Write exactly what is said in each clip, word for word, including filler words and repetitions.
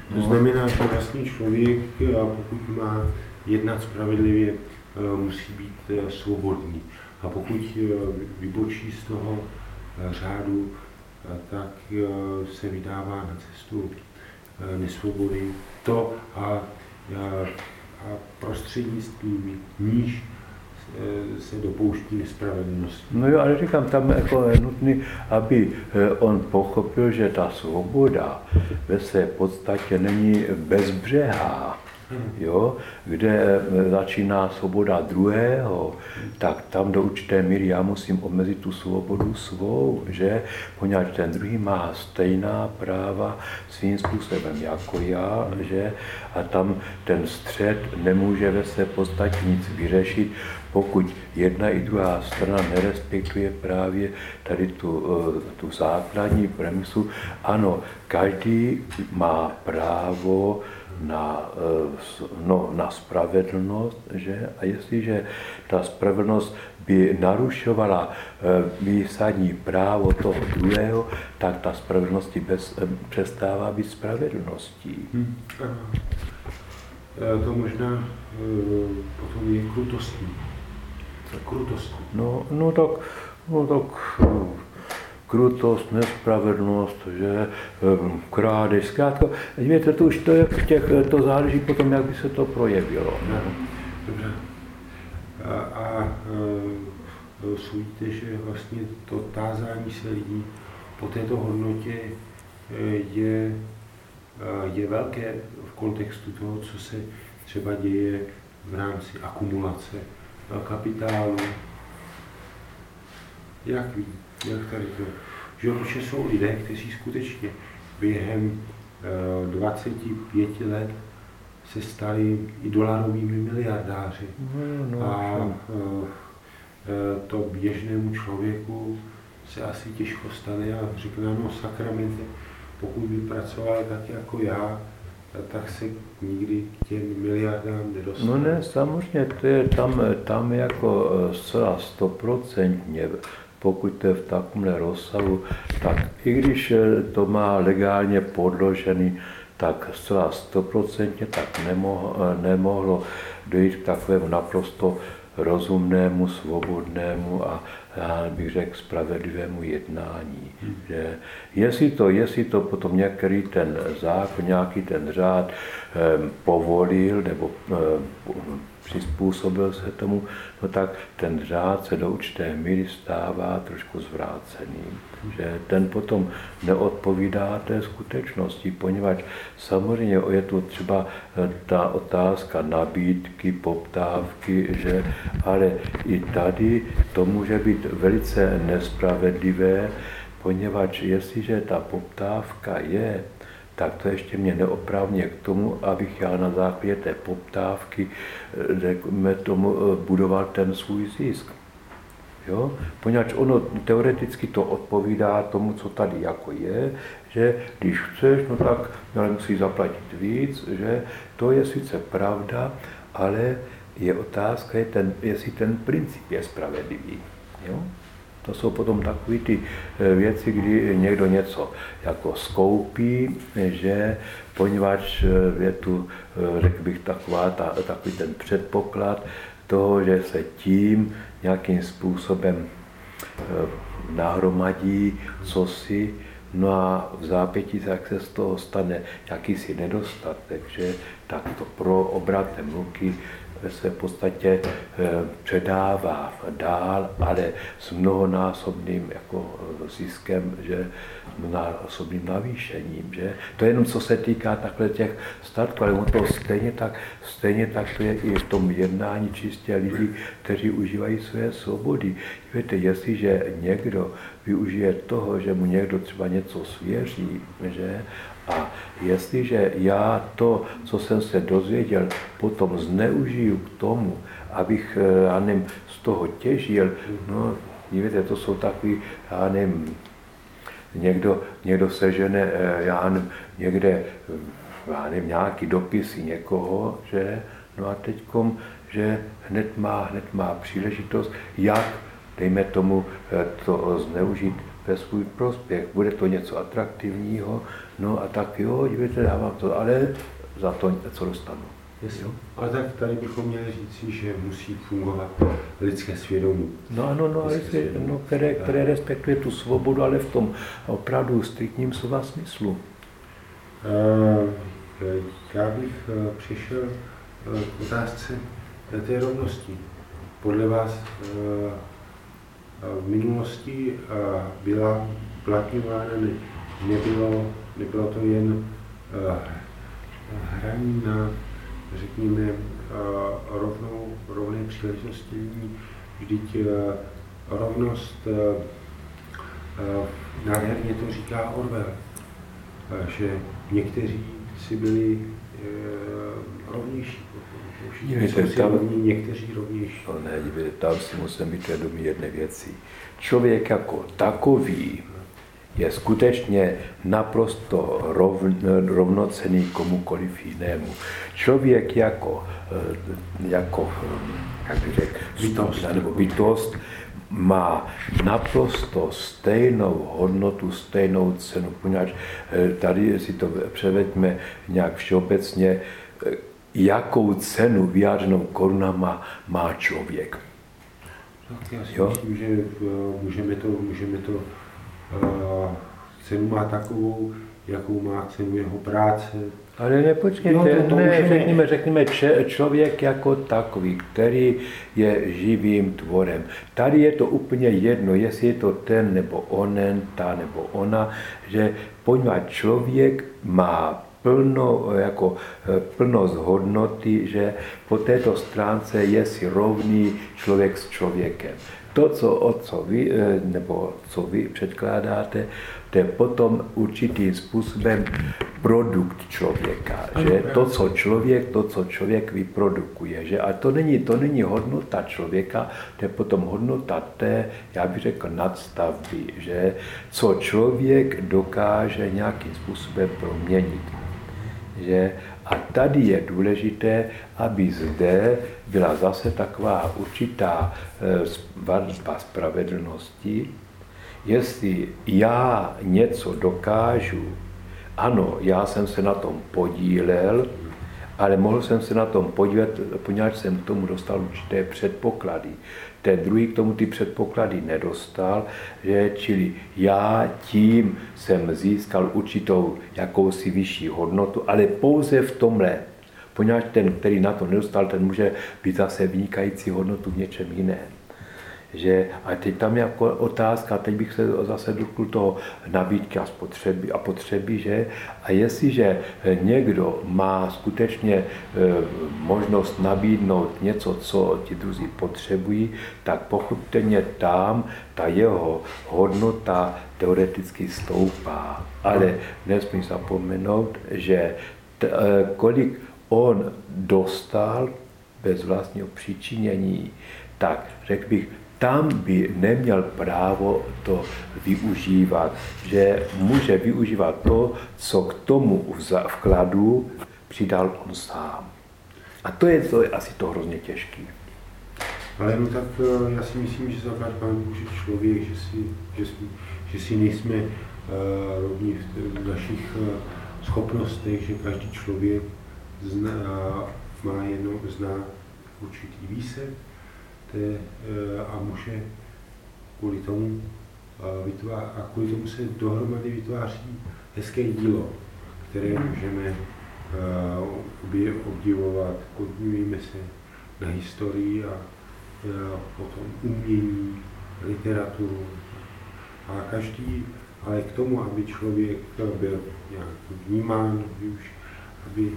To znamená, že vlastně člověk, pokud má jednat spravedlivě, musí být svobodný. A pokud vybočí z toho řádu, tak se vydává na cestu nesvobody. To a, a, a prostřednictvím níž se dopouští nespravedlnosti. No jo, ale říkám, tam jako je nutný, aby on pochopil, že ta svoboda ve své podstatě není bezbřehá. Jo, kde začíná svoboda druhého, tak tam do určité míry já musím omezit tu svobodu svou, že poněvadž ten druhý má stejná práva svým způsobem jako já, že a tam ten střed nemůže ve své podstatě nic vyřešit, pokud jedna i druhá strana nerespektuje právě tady tu, tu základní premisu. Ano, každý má právo na, no, na spravedlnost, že? A jestliže ta spravedlnost by narušovala výsadní právo toho druhého, tak ta spravedlnost bez, přestává být spravedlností. Hmm. To možná potom je krutostní. Krutostní. No, no tak, no tak krutost, nespravedlnost, že krádež, zkrátka, víte, to už to, je v těch, to záleží potom, jak by se to projevilo. No, dobře. A, a soudíte, že vlastně to tázání se lidí po této hodnotě je, je velké v kontextu toho, co se třeba děje v rámci akumulace kapitálu. Jak ví? Jak tady to, že určitě jsou lidé, kteří skutečně během dvaceti pěti let se stali i dolarovými miliardáři. No, no, a to běžnému člověku se asi těžko stane a řekne, no sakramente, pokud by pracoval tak jako já, tak se nikdy k těm miliardám nedostane. No ne, samozřejmě, to je tam, tam jako zcela stoprocentně, pokud to je v takovémhle rozsahu, tak i když to má legálně podložený, tak zcela stoprocentně tak nemohlo, nemohlo dojít k takovému naprosto rozumnému, svobodnému a já bych řekl spravedlivému jednání. Hmm. Že jestli to, jestli to potom některý ten zákon, nějaký ten řád eh, povolil nebo eh, přizpůsobil se tomu, no tak ten řád se do určité míry stává trošku zvráceným. Že ten potom neodpovídá té skutečnosti, poněvadž samozřejmě je tu třeba ta otázka nabídky, poptávky, že, ale i tady to může být velice nespravedlivé, poněvadž jestliže ta poptávka je, tak to ještě mě neoprávňuje k tomu, abych já na základě té poptávky, řekněme tomu, budoval ten svůj zisk. Jo? Poněvadž ono teoreticky to odpovídá tomu, co tady jako je, že když chceš, no tak musíš zaplatit víc, že to je sice pravda, ale je otázka, je ten, jestli ten princip je spravedlivý. Jo? To jsou potom takové ty věci, kdy někdo něco jako skoupí, že poněvadž je tu, řekl bych, taková, ta, takový ten předpoklad toho, že se tím nějakým způsobem nahromadí cosi, no a v zápětí tak se z toho stane jakýsi nedostatek, že tak to pro obratem ruky ve své podstatě předává dál, ale s mnohonásobným jako ziskem, že s mnohonásobným navýšením. Že? To je jenom co se týká takhle těch statků, ale to stejně tak, stejně tak to je i v tom jednání čistě lidí, kteří užívají své svobody. Víte, jestliže někdo využije toho, že mu někdo třeba něco svěří, že? A jestliže já to, co jsem se dozvěděl, potom zneužiju k tomu, abych, já nevím, z toho těžil, no, víte, to jsou takový, já nevím, někdo, někdo sežene, já nevím, někde, já nevím, nějaký dopisy někoho, že, no a teďkom, že hned má, hned má příležitost, jak, dejme tomu, to zneužít ve svůj prospěch. Bude to něco atraktivního, no a tak jo, dívejte, dávám to, ale za to co dostanu. Jo? Ale tak tady bychom měli říci, že musí fungovat lidské svědomí. No ano, no, ale no, které, které respektuje tu svobodu, ale v tom opravdu striktním slova smyslu. Já bych přišel k otázce té rovnosti. Podle vás v minulosti byla uplatňována, nebylo, nebylo to jen hraní na, řekněme, rovnou, rovné příležitosti lidí, vždyť rovnost, nádherně to říká Orwell, že někteří si byli rovnější, Dívejte, tam, rovní, někteří rovnější. No ne, dívejte, tam si musím být vědomý jedné věci. Člověk jako takový je skutečně naprosto rovn, rovnocenný komukoliv jinému. Člověk jako, jako jak bych řekl, bytost, nebo bytost má naprosto stejnou hodnotu, stejnou cenu, poněvadž tady si to převeďme nějak všeobecně, jakou cenu vyjádřenou korunama má člověk. Tak já si jo? myslím, že můžeme to, můžeme to uh, cenu má takovou, jakou má cenu jeho práce. Ale nepočkejte, no, to, to ne, řekněme, řekněme če, člověk jako takový, který je živým tvorem. Tady je to úplně jedno, jestli je to ten nebo onen, ta nebo ona, že poněvadž člověk má plno, jako plnost hodnoty, že po této stránce je si rovný člověk s člověkem. To, co, o co vy, nebo co vy předkládáte, to je potom určitým způsobem produkt člověka. Že to, co člověk, to, co člověk vyprodukuje. Že? A to není, to není hodnota člověka, to je potom hodnota té, já bych řekl, nadstavby. Že? Co člověk dokáže nějakým způsobem proměnit. Že? A tady je důležité, aby zde byla zase taková určitá vazba spravedlnosti. Jestli já něco dokážu, ano, já jsem se na tom podílel, ale mohl jsem se na tom podílet, poněvadž jsem k tomu dostal určité předpoklady. Ten druhý k tomu ty předpoklady nedostal, že, čili já tím jsem získal určitou jakousi vyšší hodnotu, ale pouze v tomhle. Poněvadž ten, který na to nedostal, ten může být zase vynikající hodnotu v něčem jiném. Že, a teď tam je jako otázka, teď bych se zase dotkl toho nabídky a spotřeby a potřeby, že? A jestliže někdo má skutečně e, možnost nabídnout něco, co ti druzí potřebují, tak pochopitelně tam ta jeho hodnota teoreticky stoupá. Ale nesmí zapomenout, že t, e, kolik on dostal bez vlastního přičinění, tak řekl bych, tam by neměl právo to využívat, že může využívat to, co k tomu vkladu přidal on sám. A to je, to je asi to hrozně těžké. Ale no tak já si myslím, že zaklad Pán Bůh, že člověk, že si, že si, že si nejsme uh, rovní v našich uh, schopnostech, že každý člověk zná, má jenom, zná určitý výsek, Te, a může kvůli tomu vytvář, a kvůli tomu se dohromady vytváří hezké dílo, které můžeme obdivovat, podívejme se na historii a potom umění, literaturu. A každý, ale k tomu, aby člověk byl nějak vnímán, aby, už, aby,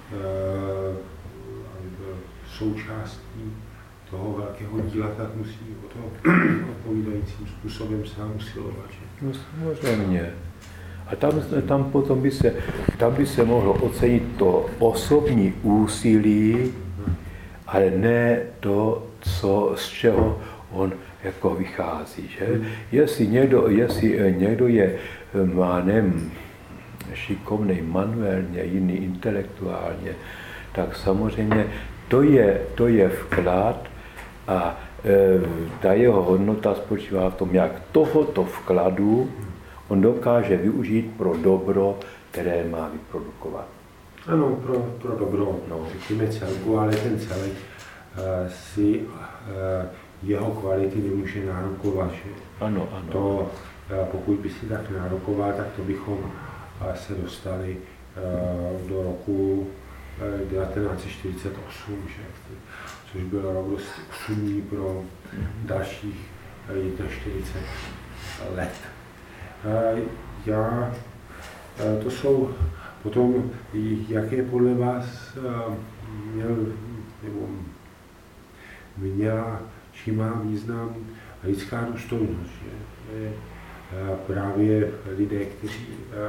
aby byl součástí toho velkého díla, tak musí o to odpovídajícím způsobem sám usilovat. No samozřejmě. A tam, tam potom by se, tam by se mohlo ocenit to osobní úsilí, ale ne to, co, z čeho on jako vychází. Že? Hmm. Jestli, někdo, jestli někdo je, má nem, šikovnej manuálně, jiný intelektuálně, tak samozřejmě to je, to je vklad. A ta jeho hodnota spočívá v tom, jak tohoto vkladu on dokáže využít pro dobro, které má vyprodukovat. Ano, pro, pro dobro, no, řekněme celku, ale ten celek uh, si uh, jeho kvality nemůže nárokovat. Že? Ano, ano. To, uh, pokud by si tak nárokoval, tak to bychom uh, se dostali uh, do roku uh, devatenáct set čtyřicet osm, že? Což byl rok dost osudný pro dalších uh, čtyřicet jedna let. Uh, já, uh, to jsou potom, jaké podle vás měl, nebo měla, či má význam lidská důstojnost, že? Právě lidé, kteří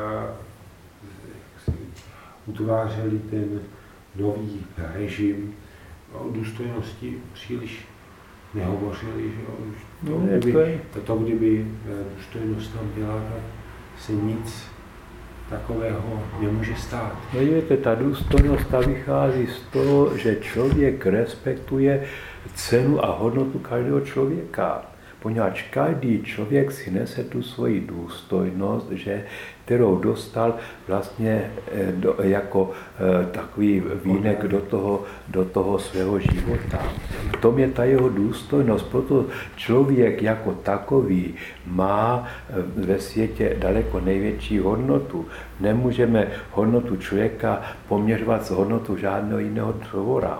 utvářeli ten nový režim, o důstojnosti příliš nehovořili, že? To, kdyby, to, kdyby důstojnost tam byla, tak se nic takového nemůže stát. Vidíte, ta důstojnost ta vychází z toho, že člověk respektuje cenu a hodnotu každého člověka. Poněvadž každý člověk si nese tu svoji důstojnost, že, kterou dostal vlastně do, jako e, takový vínek do toho, do toho svého života. V tom je ta jeho důstojnost, proto člověk jako takový má ve světě daleko největší hodnotu. Nemůžeme hodnotu člověka poměřovat s hodnotou žádného jiného tvora.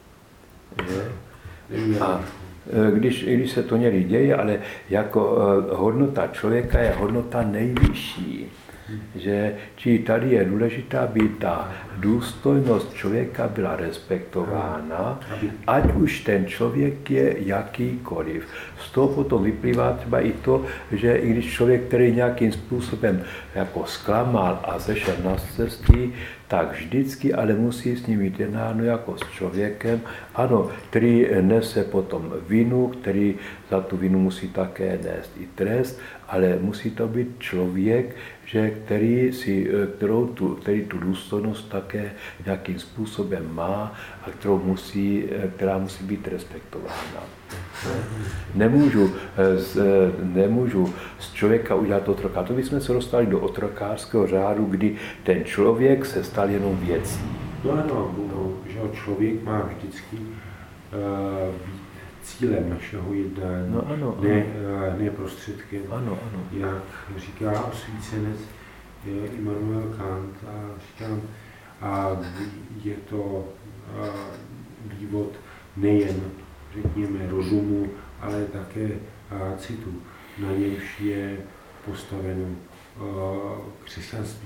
A Když, když se to někdy děje, ale jako hodnota člověka je hodnota nejvyšší. Že, či tady je důležitá, aby ta důstojnost člověka byla respektována, ať už ten člověk je jakýkoliv. Z toho potom vyplývá třeba i to, že i když člověk, který nějakým způsobem jako zklamal a zešel na cestí, tak vždycky ale musí s ním mít jednáno jako s člověkem, ano, který nese potom vinu, který za tu vinu musí také nést i trest, ale musí to být člověk, že který, si, kterou tu, který tu důstojnost také nějakým způsobem má a kterou musí, která musí být respektována. Nemůžu z, nemůžu z člověka udělat otroka. To bychom se dostali do otrokářského řádu, kdy ten člověk se stal jenom věcí. No ano, no, že člověk má vždycky uh, být cílem našeho jednání, no ano, ne, ano. ne prostředkem. Ano, ano. Jak říká osvícenec Immanuel Kant, a říkám, a je to vývod nejen, řekněme, rozumu, ale také citu. Na němž je postaveno křesťanství.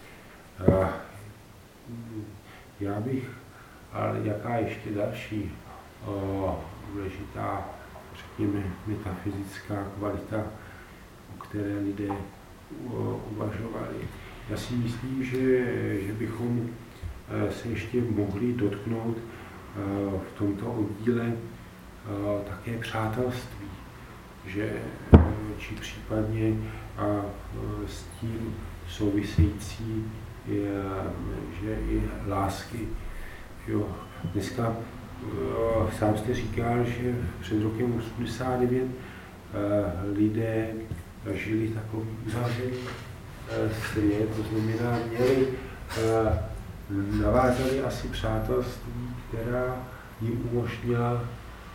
Já bych, ale jaká ještě další důležitá, řekněme, metafyzická kvalita, o které lidé uvažovali. Já si myslím, že, že bychom se ještě mohli dotknout v tomto oddíle také přátelství, že, či případně a s tím související, že i lásky. Jo, dneska sám jste říkal, že před rokem osmdesát devět lidé žili takový uzavřený svět, to znamená, měli, navázali asi přátelství, která jim umožnila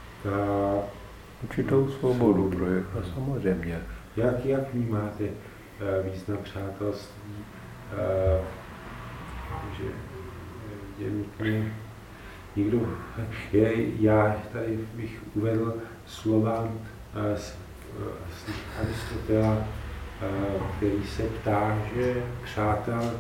určitou svobodu projekta, samozřejmě. Jak, jak vnímáte význam přátelství, že je nutné někdo, je, já tady bych uvedl slova z, z Aristotela, který se ptá, že přátel,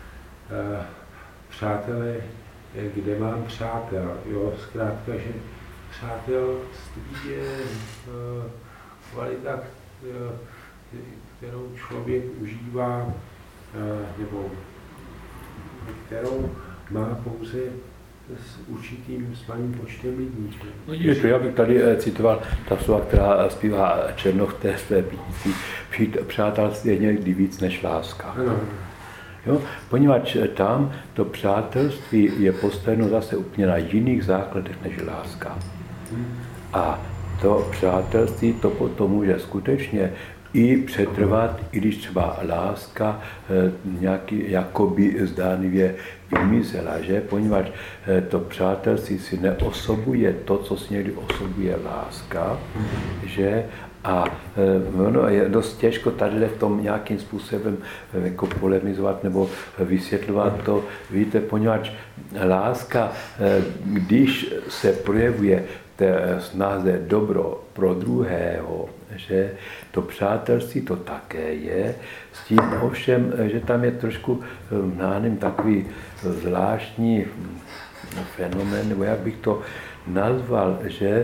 přátelé, kde mám přátel, jo, zkrátka, že přátelství je kvalita, kterou člověk užívá, nebo kterou má pouze s určitým s malým počtem lidí. No, je to, já bych tady citoval ta slova, která zpívá Černoch v té své písni. Přátelství je někdy víc než láska. Ano. Jo? Poněvadž tam to přátelství je postaveno zase úplně na jiných základech než láska. A to přátelství to potom může skutečně i přetrvat, i když třeba láska nějaký, jakoby zdánlivě vymizela, že? Poněvadž to přátelství si neosobuje to, co si někdy osobuje láska, že? A ono je dost těžko tady v tom nějakým způsobem jako polemizovat nebo vysvětlovat to. Víte, poněvadž láska, když se projevuje té snaze dobro pro druhého, že to přátelství to také je, s tím ovšem, že tam je trošku nánem takový zvláštní fenomén, nebo jak bych to nazval, že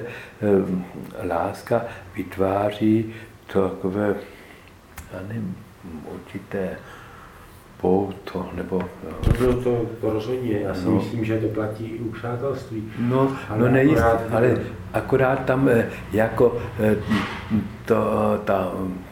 láska vytváří takové, já nevím, určité pouto, nebo... No to, to rozhodně, já si no. myslím, že to platí i u přátelství. No, ale no nejist, akorát, ale akorát tam jako to, ta...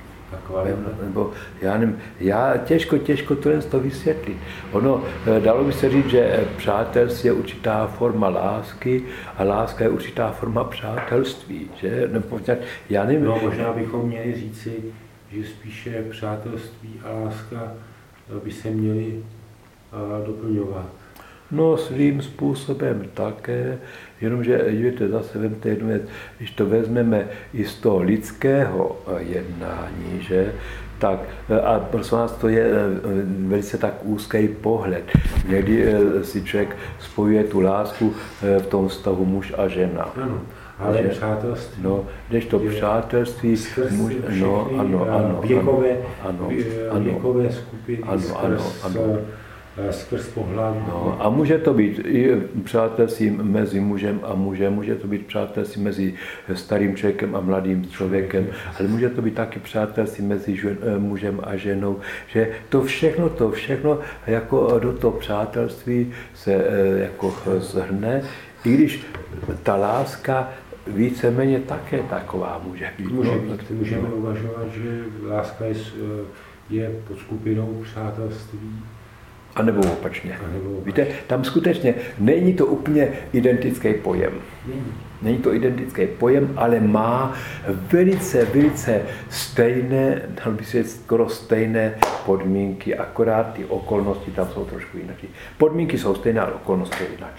Nebo já nevím, já těžko, těžko tohle to vysvětlit. Ono, dalo by se říct, že přátelství je určitá forma lásky a láska je určitá forma přátelství, že? Nebo, já nevím. No, možná bychom měli říci, že spíše přátelství a láska by se měly doplňovat. No, svým způsobem také, jenomže, víte, zase vemte jednu věc, když to vezmeme i z toho lidského jednání, že, tak, a prosím vás, to je velice tak úzký pohled. Někdy si člověk spojuje tu lásku v tom vztahu muž a žena. Ano, ale že, přátelství. No, když to přátelství, muž, no, ano, ano, věkové, ano, věkové skupiny, ano, ano, ano, ano. skrz pohlaví. No, a může to být i přátelství mezi mužem a mužem, může to být přátelství mezi starým člověkem a mladým člověkem, ale může to být taky přátelství mezi žen, mužem a ženou, že to všechno, to všechno jako do toho přátelství se jako zhrne, i když ta láska víceméně také taková může být. Může být. Můžeme no. uvažovat, že láska je, je pod skupinou přátelství. A nebo opačně. Víte, tam skutečně není to úplně identický pojem. Není to identický pojem, ale má velice, velice stejné, dal by se skoro stejné podmínky, akorát ty okolnosti tam jsou trošku jinak. Podmínky jsou stejné, ale okolnosti jsou jinak.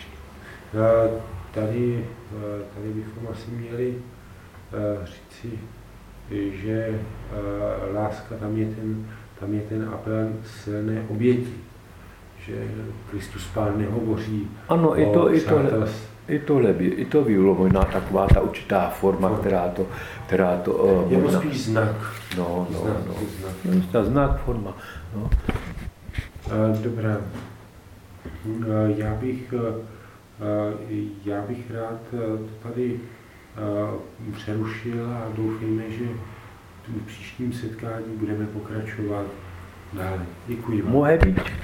Tady, tady bychom asi měli říci, že láska, tam je ten, tam je ten apel silné oběti. Že Kristus Pán nehovoří ano, o i to, i tohle, i tohle by, i to by bylo možná taková ta určitá forma, no. která to, která to... Je to spíš znak. No, no, znak, no. Znak. no. Znak, forma. No. Dobrá. Já bych, já bych rád to tady přerušil a doufejme, že v příštím setkání budeme pokračovat dále. Děkuji vám. Může být.